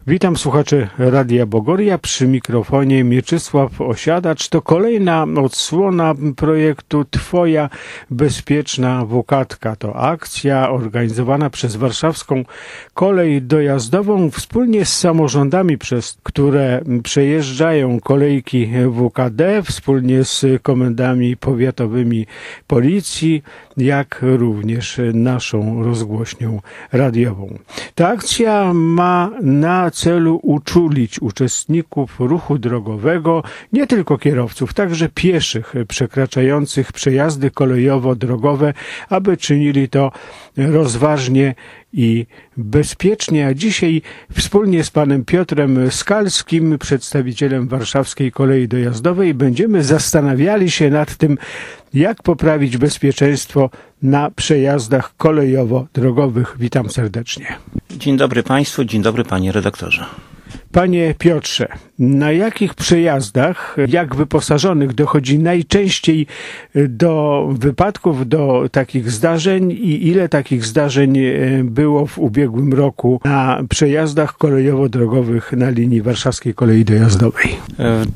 Witam słuchaczy Radia Bogoria, przy mikrofonie Mieczysław Osiadacz. To kolejna odsłona projektu Twoja bezpieczna WKTka. To akcja organizowana przez Warszawską Kolej Dojazdową wspólnie z samorządami, przez które przejeżdżają kolejki WKD, wspólnie z komendami powiatowymi policji, jak również naszą rozgłośnią radiową. Ta akcja ma na celu uczulić uczestników ruchu drogowego, nie tylko kierowców, także pieszych przekraczających przejazdy kolejowo-drogowe, aby czynili to rozważnie i bezpiecznie. A dzisiaj wspólnie z panem Piotrem Skalskim, przedstawicielem Warszawskiej Kolei Dojazdowej, będziemy zastanawiali się nad tym, jak poprawić bezpieczeństwo na przejazdach kolejowo-drogowych. Witam serdecznie. Dzień dobry Państwu, dzień dobry Panie redaktorze. Panie Piotrze, na jakich przejazdach, jak wyposażonych, dochodzi najczęściej do wypadków, do takich zdarzeń i ile takich zdarzeń było w ubiegłym roku na przejazdach kolejowo-drogowych na linii Warszawskiej Kolei Dojazdowej? W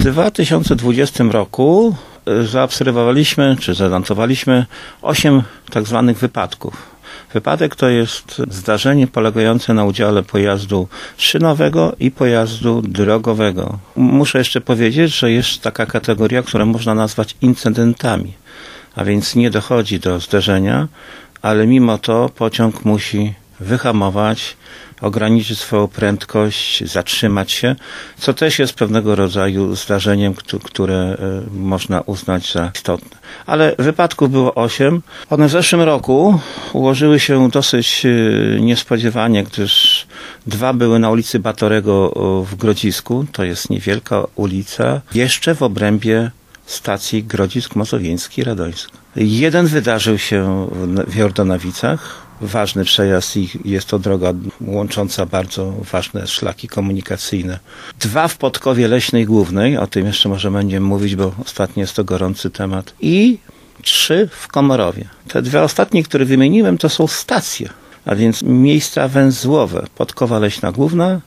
2020 roku zaobserwowaliśmy, czy zanotowaliśmy 8 tak zwanych wypadków. Wypadek to jest zdarzenie polegające na udziale pojazdu szynowego i pojazdu drogowego. Muszę jeszcze powiedzieć, że jest taka kategoria, którą można nazwać incydentami, a więc nie dochodzi do zderzenia, ale mimo to pociąg musi wyhamować, ograniczyć swoją prędkość, zatrzymać się, co też jest pewnego rodzaju zdarzeniem, które można uznać za istotne. Ale wypadków było 8. One w zeszłym roku ułożyły się dosyć niespodziewanie, gdyż 2 były na ulicy Batorego w Grodzisku, to jest niewielka ulica, jeszcze w obrębie stacji Grodzisk Mazowiecki Radońsk. 1 wydarzył się w Jordonowicach, ważny przejazd i jest to droga łącząca bardzo ważne szlaki komunikacyjne. 2 w Podkowie Leśnej Głównej, o tym jeszcze może będziemy mówić, bo ostatnio jest to gorący temat. I 3 w Komorowie. Te 2 ostatnie, które wymieniłem, to są stacje, a więc miejsca węzłowe. Podkowa Leśna Główna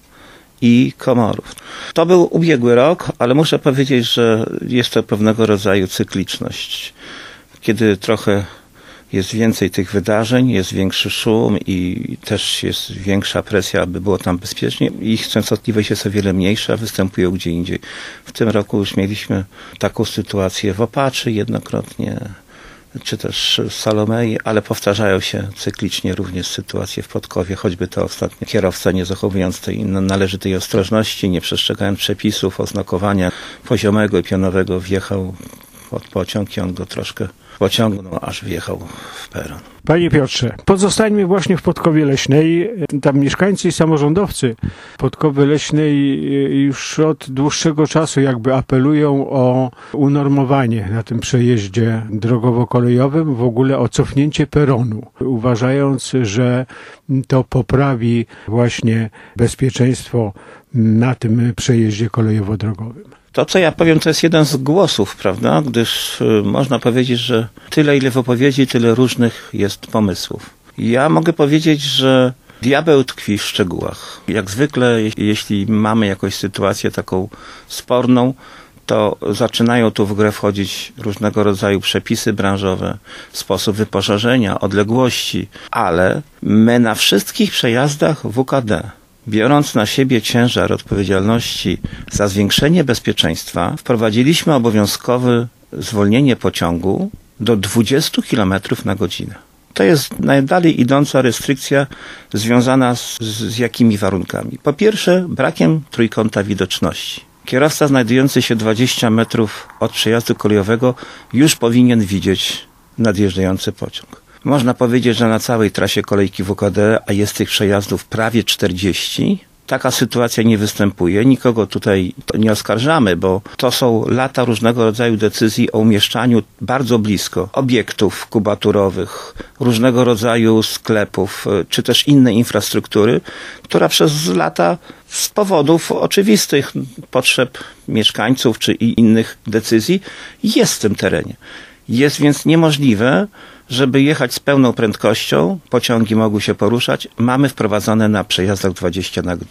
i Komorów. To był ubiegły rok, ale muszę powiedzieć, że jest to pewnego rodzaju cykliczność. Kiedy trochę jest więcej tych wydarzeń, jest większy szum i też jest większa presja, aby było tam bezpiecznie. Ich częstotliwość jest o wiele mniejsza, występują gdzie indziej. W tym roku już mieliśmy taką sytuację w Opaczy jednokrotnie, czy też w Salomei, ale powtarzają się cyklicznie również sytuacje w Podkowie, choćby to ostatnio kierowca, nie zachowując tej należytej ostrożności, nie przestrzegając przepisów oznakowania poziomego i pionowego, wjechał pod pociąg i on go troszkę pociągnął, aż wjechał w peron. Panie Piotrze, pozostańmy właśnie w Podkowie Leśnej. Tam mieszkańcy i samorządowcy Podkowy Leśnej już od dłuższego czasu jakby apelują o unormowanie na tym przejeździe drogowo-kolejowym, w ogóle o cofnięcie peronu, uważając, że to poprawi właśnie bezpieczeństwo na tym przejeździe kolejowo-drogowym. To, co ja powiem, to jest jeden z głosów, prawda? Gdyż można powiedzieć, że tyle, ile w opowiedzi, tyle różnych jest pomysłów. Ja mogę powiedzieć, że diabeł tkwi w szczegółach. Jak zwykle, jeśli mamy jakąś sytuację taką sporną, to zaczynają tu w grę wchodzić różnego rodzaju przepisy branżowe, sposób wyposażenia, odległości, ale my na wszystkich przejazdach WKD, biorąc na siebie ciężar odpowiedzialności za zwiększenie bezpieczeństwa, wprowadziliśmy obowiązkowe zwolnienie pociągu do 20 km na godzinę. To jest najdalej idąca restrykcja związana z jakimi warunkami? Po pierwsze, brakiem trójkąta widoczności. Kierowca znajdujący się 20 metrów od przejazdu kolejowego już powinien widzieć nadjeżdżający pociąg. Można powiedzieć, że na całej trasie kolejki WKD, a jest tych przejazdów prawie 40, taka sytuacja nie występuje. Nikogo tutaj nie oskarżamy, bo to są lata różnego rodzaju decyzji o umieszczaniu bardzo blisko obiektów kubaturowych, różnego rodzaju sklepów, czy też innej infrastruktury, która przez lata z powodów oczywistych potrzeb mieszkańców, czy i innych decyzji jest w tym terenie. Jest więc niemożliwe, żeby jechać z pełną prędkością, pociągi mogły się poruszać, mamy wprowadzone na przejazdach 20 na godzinę.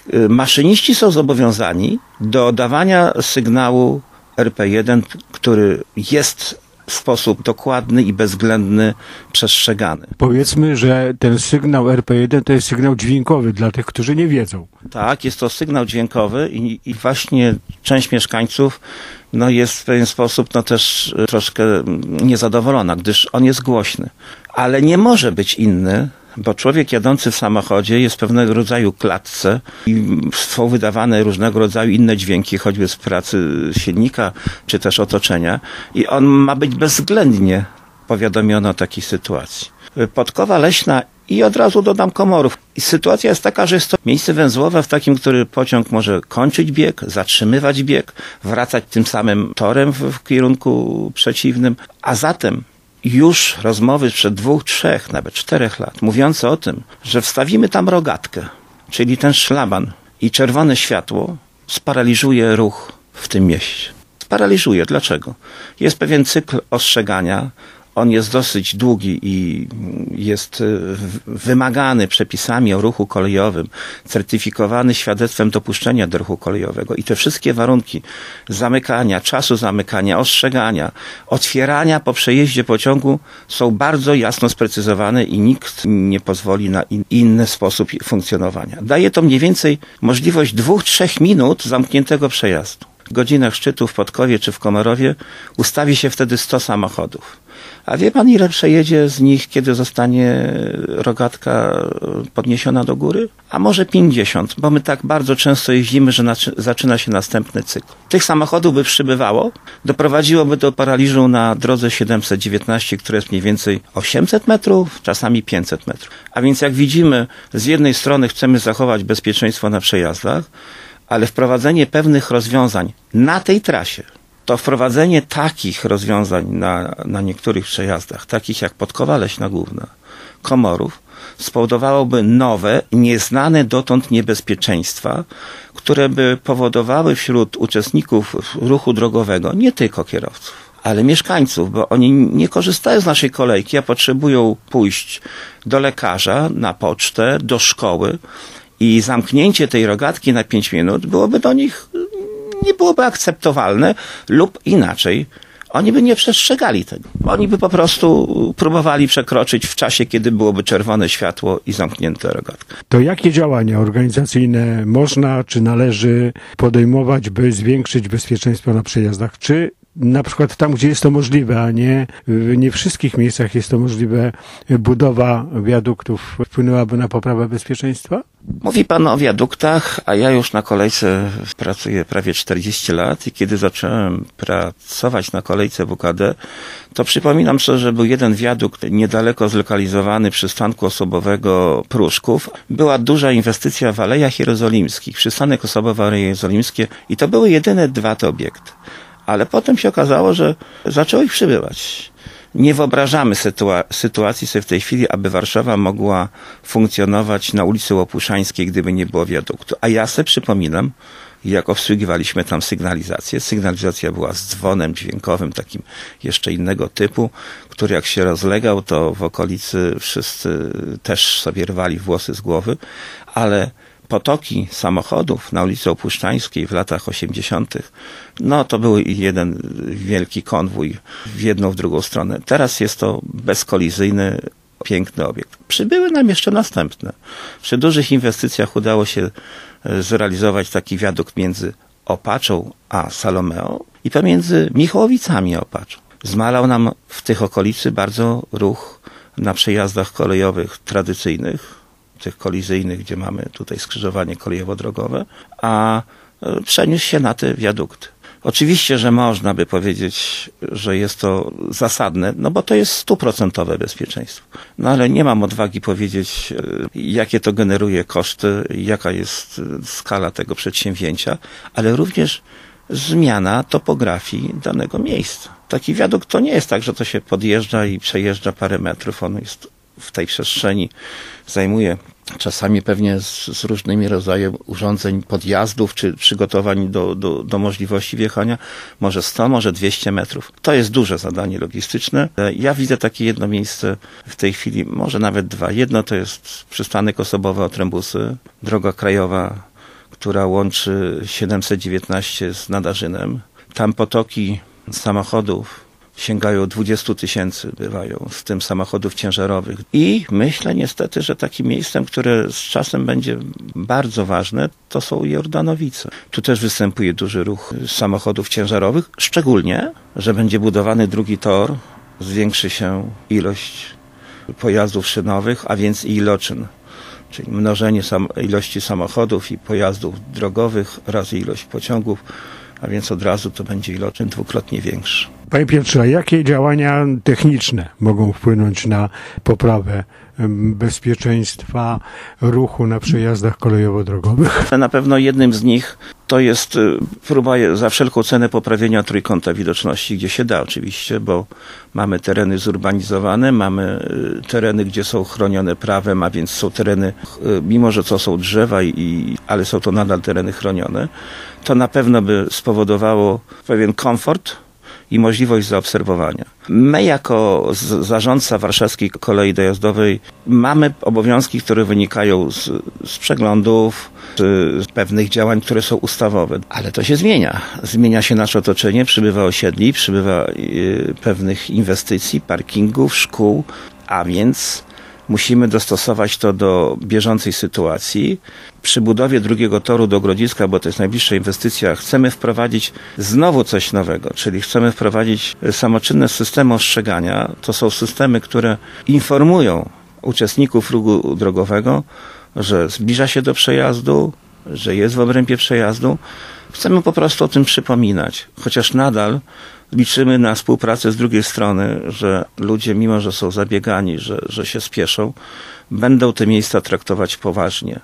Maszyniści są zobowiązani do dawania sygnału RP1, który jest w sposób dokładny i bezwzględny przestrzegany. Powiedzmy, że ten sygnał RP1 to jest sygnał dźwiękowy dla tych, którzy nie wiedzą. Tak, jest to sygnał dźwiękowy i właśnie część mieszkańców jest w pewien sposób też troszkę niezadowolona, gdyż on jest głośny. Ale nie może być inny, bo człowiek jadący w samochodzie jest pewnego rodzaju klatce i są wydawane różnego rodzaju inne dźwięki, choćby z pracy silnika, czy też otoczenia i on ma być bezwzględnie powiadomiony o takiej sytuacji. Podkowa Leśna i od razu dodam Komorów. I sytuacja jest taka, że jest to miejsce węzłowe, w takim, który pociąg może kończyć bieg, zatrzymywać bieg, wracać tym samym torem w kierunku przeciwnym, a zatem już rozmowy sprzed 2, 3, nawet 4 lat, mówiące o tym, że wstawimy tam rogatkę, czyli ten szlaban i czerwone światło sparaliżuje ruch w tym mieście. Sparaliżuje. Dlaczego? Jest pewien cykl ostrzegania. On jest dosyć długi i jest wymagany przepisami o ruchu kolejowym, certyfikowany świadectwem dopuszczenia do ruchu kolejowego i te wszystkie warunki zamykania, czasu zamykania, ostrzegania, otwierania po przejeździe pociągu są bardzo jasno sprecyzowane i nikt nie pozwoli na inny sposób funkcjonowania. Daje to mniej więcej możliwość 2-3 minut zamkniętego przejazdu. W godzinach szczytu w Podkowie czy w Komorowie ustawi się wtedy 100 samochodów. A wie pan, ile przejedzie z nich, kiedy zostanie rogatka podniesiona do góry? A może 50, bo my tak bardzo często jeździmy, że zaczyna się następny cykl. Tych samochodów by przybywało, doprowadziłoby do paraliżu na drodze 719, która jest mniej więcej 800 metrów, czasami 500 metrów. A więc jak widzimy, z jednej strony chcemy zachować bezpieczeństwo na przejazdach, ale wprowadzenie pewnych rozwiązań na tej trasie, to wprowadzenie takich rozwiązań na niektórych przejazdach, takich jak Podkowa Leśna Główna, Komorów, spowodowałoby nowe, nieznane dotąd niebezpieczeństwa, które by powodowały wśród uczestników ruchu drogowego, nie tylko kierowców, ale mieszkańców, bo oni nie korzystają z naszej kolejki, a potrzebują pójść do lekarza, na pocztę, do szkoły i zamknięcie tej rogatki na 5 minut byłoby do nich nie byłoby akceptowalne lub inaczej. Oni by nie przestrzegali tego. Oni by po prostu próbowali przekroczyć w czasie, kiedy byłoby czerwone światło i zamknięte rogatka. To jakie działania organizacyjne można, czy należy podejmować, by zwiększyć bezpieczeństwo na przejazdach? Czy na przykład tam, gdzie jest to możliwe, a nie w wszystkich miejscach jest to możliwe, budowa wiaduktów wpłynęłaby na poprawę bezpieczeństwa? Mówi pan o wiaduktach, a ja już na kolejce pracuję prawie 40 lat i kiedy zacząłem pracować na kolejce WKD, to przypominam sobie, że był jeden wiadukt niedaleko zlokalizowany przystanku osobowego Pruszków. Była duża inwestycja w Alejach Jerozolimskich, przystanek osobowy Aleje Jerozolimskie i to były jedyne 2 te obiekty. Ale potem się okazało, że zaczęło ich przybywać. Nie wyobrażamy sytuacji sobie w tej chwili, aby Warszawa mogła funkcjonować na ulicy Łopuszańskiej, gdyby nie było wiaduktu. A ja sobie przypominam, jak obsługiwaliśmy tam sygnalizację. Sygnalizacja była z dzwonem dźwiękowym, takim jeszcze innego typu, który jak się rozlegał, to w okolicy wszyscy też sobie rwali włosy z głowy, ale potoki samochodów na ulicy Opuszczańskiej w latach 80. To był jeden wielki konwój w jedną, w drugą stronę. Teraz jest to bezkolizyjny, piękny obiekt. Przybyły nam jeszcze następne. Przy dużych inwestycjach udało się zrealizować taki wiadukt między Opaczą a Salomeo i pomiędzy Michałowicami a Opaczą. Zmalał nam w tych okolicy bardzo ruch na przejazdach kolejowych tradycyjnych, tych kolizyjnych, gdzie mamy tutaj skrzyżowanie kolejowo-drogowe, a przeniósł się na te wiadukty. Oczywiście, że można by powiedzieć, że jest to zasadne, bo to jest 100% bezpieczeństwo. Ale nie mam odwagi powiedzieć, jakie to generuje koszty, jaka jest skala tego przedsięwzięcia, ale również zmiana topografii danego miejsca. Taki wiadukt to nie jest tak, że to się podjeżdża i przejeżdża parę metrów. On jest w tej przestrzeni, zajmuje czasami pewnie z różnymi rodzajami urządzeń, podjazdów czy przygotowań do możliwości wjechania, może 100, może 200 metrów. To jest duże zadanie logistyczne. Ja widzę takie jedno miejsce w tej chwili, może nawet 2. Jedno to jest przystanek osobowy Otrębusy, droga krajowa która łączy 719 z Nadarzynem. Tam potoki samochodów sięgają 20 000 bywają, w tym samochodów ciężarowych. I myślę niestety, że takim miejscem, które z czasem będzie bardzo ważne, to są Jordanowice. Tu też występuje duży ruch samochodów ciężarowych, szczególnie, że będzie budowany drugi tor, zwiększy się ilość pojazdów szynowych, a więc i iloczyn. Czyli mnożenie ilości samochodów i pojazdów drogowych razy ilość pociągów, a więc od razu to będzie iloczyn dwukrotnie większy. Panie Piotrze, a jakie działania techniczne mogą wpłynąć na poprawę bezpieczeństwa ruchu na przejazdach kolejowo-drogowych? Na pewno jednym z nich to jest próba za wszelką cenę poprawienia trójkąta widoczności, gdzie się da oczywiście, bo mamy tereny zurbanizowane, mamy tereny, gdzie są chronione prawem, a więc są tereny, mimo że to są drzewa, ale są to nadal tereny chronione. To na pewno by spowodowało pewien komfort i możliwość zaobserwowania. My jako zarządca Warszawskiej Kolei Dojazdowej mamy obowiązki, które wynikają z przeglądów, z pewnych działań, które są ustawowe. Ale to się zmienia. Zmienia się nasze otoczenie, przybywa osiedli, przybywa pewnych inwestycji, parkingów, szkół, a więc musimy dostosować to do bieżącej sytuacji. Przy budowie drugiego toru do Grodziska, bo to jest najbliższa inwestycja, chcemy wprowadzić znowu coś nowego, czyli chcemy wprowadzić samoczynne systemy ostrzegania. To są systemy, które informują uczestników ruchu drogowego, że zbliża się do przejazdu, że jest w obrębie przejazdu. Chcemy po prostu o tym przypominać, chociaż nadal liczymy na współpracę z drugiej strony, że ludzie, mimo że są zabiegani, że się spieszą, będą te miejsca traktować poważnie.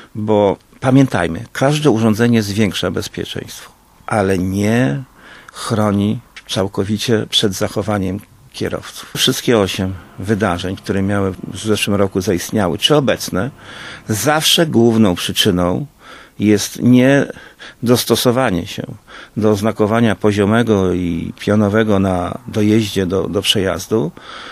Bo pamiętajmy, każde urządzenie zwiększa bezpieczeństwo, ale nie chroni całkowicie przed zachowaniem kierowców. Wszystkie 8 wydarzeń, które miały w zeszłym roku zaistniały, czy obecne, zawsze główną przyczyną jest niedostosowanie się do oznakowania poziomego i pionowego na dojeździe do przejazdu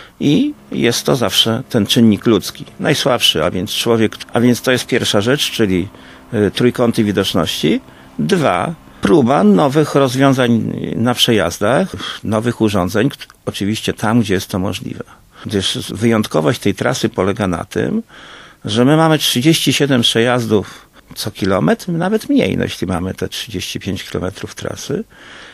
i jest to zawsze ten czynnik ludzki, najsłabszy, a więc człowiek, a więc to jest pierwsza rzecz, czyli trójkąty widoczności. 2, próba nowych rozwiązań na przejazdach, nowych urządzeń, oczywiście tam, gdzie jest to możliwe. Gdyż wyjątkowość tej trasy polega na tym, że my mamy 37 przejazdów co kilometr, nawet mniej, no jeśli mamy te 35 kilometrów trasy,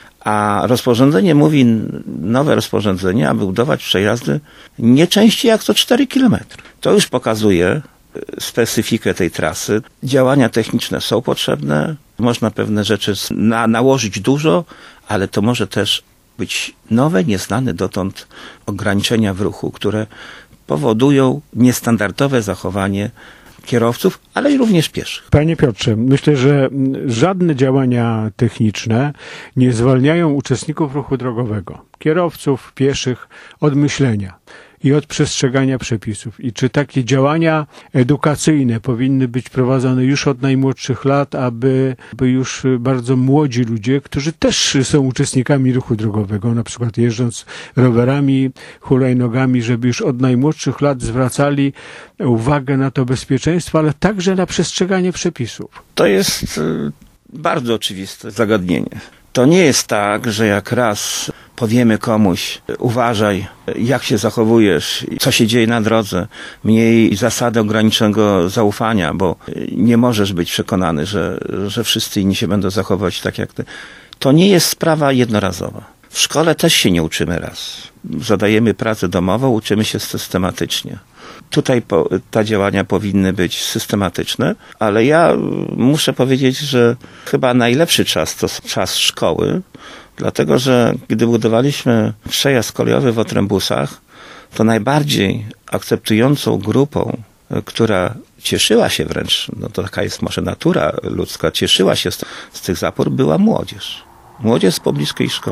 a rozporządzenie mówi, nowe rozporządzenie, aby budować przejazdy nie częściej jak co 4 kilometry. To już pokazuje specyfikę tej trasy. Działania techniczne są potrzebne, można pewne rzeczy nałożyć dużo, ale to może też być nowe, nieznane dotąd ograniczenia w ruchu, które powodują niestandardowe zachowanie kierowców, ale i również pieszych. Panie Piotrze, myślę, że żadne działania techniczne nie zwalniają uczestników ruchu drogowego, kierowców, pieszych od myślenia i od przestrzegania przepisów. I czy takie działania edukacyjne powinny być prowadzone już od najmłodszych lat, aby już bardzo młodzi ludzie, którzy też są uczestnikami ruchu drogowego, na przykład jeżdżąc rowerami, hulajnogami, żeby już od najmłodszych lat zwracali uwagę na to bezpieczeństwo, ale także na przestrzeganie przepisów. To jest bardzo oczywiste zagadnienie. To nie jest tak, że jak raz powiemy komuś, uważaj, jak się zachowujesz, co się dzieje na drodze, miej zasadę ograniczonego zaufania, bo nie możesz być przekonany, że wszyscy inni się będą zachowywać tak jak ty. To nie jest sprawa jednorazowa. W szkole też się nie uczymy raz. Zadajemy pracę domową, uczymy się systematycznie. Tutaj te działania powinny być systematyczne, ale ja muszę powiedzieć, że chyba najlepszy czas to czas szkoły, dlatego że gdy budowaliśmy przejazd kolejowy w Otrębusach, to najbardziej akceptującą grupą, która cieszyła się wręcz, no to taka jest może natura ludzka, cieszyła się z tych zapór, była młodzież. Młodzież z pobliskiej szkoły.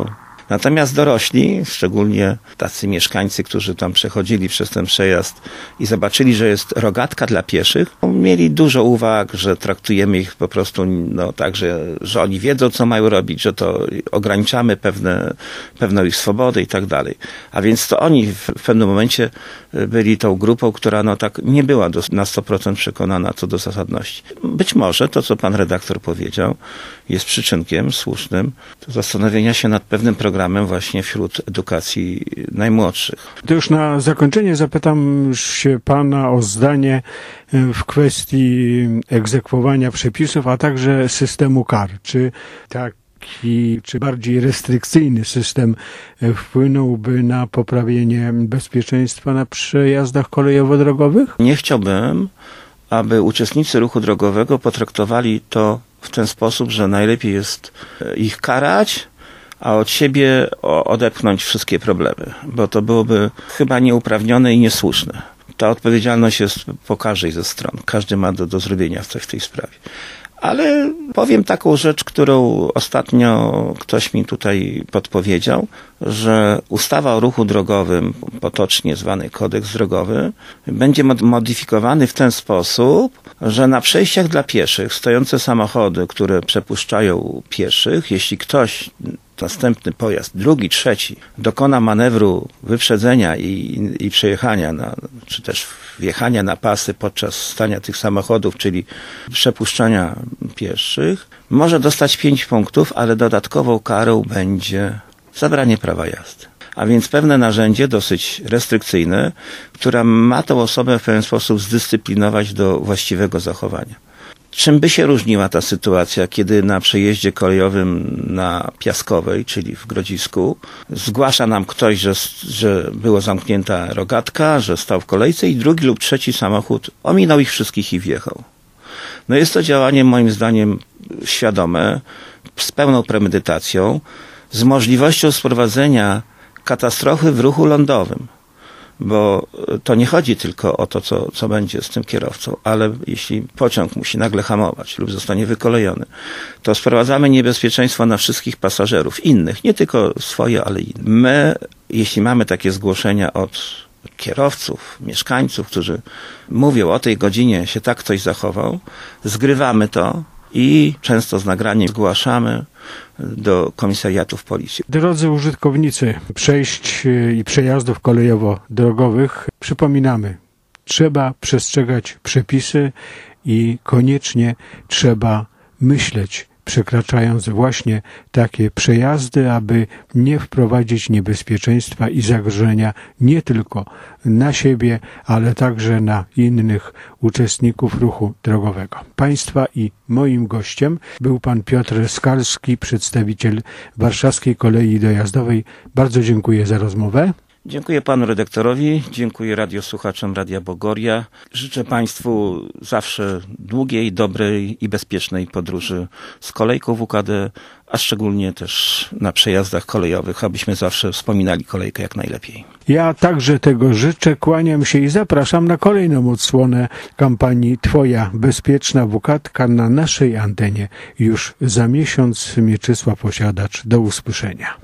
Natomiast dorośli, szczególnie tacy mieszkańcy, którzy tam przechodzili przez ten przejazd i zobaczyli, że jest rogatka dla pieszych, mieli dużo uwag, że traktujemy ich po prostu tak, że oni wiedzą, co mają robić, że to ograniczamy pewną ich swobodę i tak dalej. A więc to oni w pewnym momencie byli tą grupą, która tak nie była na 100% przekonana co do zasadności. Być może to, co pan redaktor powiedział, jest przyczynkiem słusznym do zastanowienia się nad pewnym programem właśnie wśród edukacji najmłodszych. To już na zakończenie zapytam się pana o zdanie w kwestii egzekwowania przepisów, a także systemu kar. Czy bardziej restrykcyjny system wpłynąłby na poprawienie bezpieczeństwa na przejazdach kolejowo-drogowych? Nie chciałbym, aby uczestnicy ruchu drogowego potraktowali to w ten sposób, że najlepiej jest ich karać, a od siebie odepchnąć wszystkie problemy, bo to byłoby chyba nieuprawnione i niesłuszne. Ta odpowiedzialność jest po każdej ze stron. Każdy ma do zrobienia coś w tej sprawie. Ale powiem taką rzecz, którą ostatnio ktoś mi tutaj podpowiedział, że ustawa o ruchu drogowym, potocznie zwany kodeks drogowy, będzie modyfikowany w ten sposób, że na przejściach dla pieszych stojące samochody, które przepuszczają pieszych, jeśli ktoś, następny pojazd, drugi, trzeci, dokona manewru wyprzedzenia i przejechania, czy też wjechania na pasy podczas stania tych samochodów, czyli przepuszczania pieszych, może dostać 5 punktów, ale dodatkową karą będzie zabranie prawa jazdy. A więc pewne narzędzie dosyć restrykcyjne, która ma tą osobę w pewien sposób zdyscyplinować do właściwego zachowania. Czym by się różniła ta sytuacja, kiedy na przejeździe kolejowym na Piaskowej, czyli w Grodzisku, zgłasza nam ktoś, że była zamknięta rogatka, że stał w kolejce i drugi lub trzeci samochód ominął ich wszystkich i wjechał. Jest to działanie moim zdaniem świadome, z pełną premedytacją, z możliwością sprowadzenia katastrofy w ruchu lądowym. Bo to nie chodzi tylko o to, co będzie z tym kierowcą, ale jeśli pociąg musi nagle hamować lub zostanie wykolejony, to sprowadzamy niebezpieczeństwo na wszystkich pasażerów, innych, nie tylko swoje, ale inne. My, jeśli mamy takie zgłoszenia od kierowców, mieszkańców, którzy mówią, o tej godzinie się tak ktoś zachował, zgrywamy to i często z nagraniem zgłaszamy do komisariatów policji. Drodzy użytkownicy przejść i przejazdów kolejowo-drogowych, przypominamy, trzeba przestrzegać przepisy i koniecznie trzeba myśleć, przekraczając właśnie takie przejazdy, aby nie wprowadzić niebezpieczeństwa i zagrożenia nie tylko na siebie, ale także na innych uczestników ruchu drogowego. Państwa i moim gościem był pan Piotr Skalski, przedstawiciel Warszawskiej Kolei Dojazdowej. Bardzo dziękuję za rozmowę. Dziękuję panu redaktorowi, dziękuję radiosłuchaczom Radia Bogoria. Życzę państwu zawsze długiej, dobrej i bezpiecznej podróży z kolejką WKD, a szczególnie też na przejazdach kolejowych, abyśmy zawsze wspominali kolejkę jak najlepiej. Ja także tego życzę, kłaniam się i zapraszam na kolejną odsłonę kampanii Twoja bezpieczna WKD na naszej antenie już za miesiąc. Mieczysław Osiadacz. Do usłyszenia.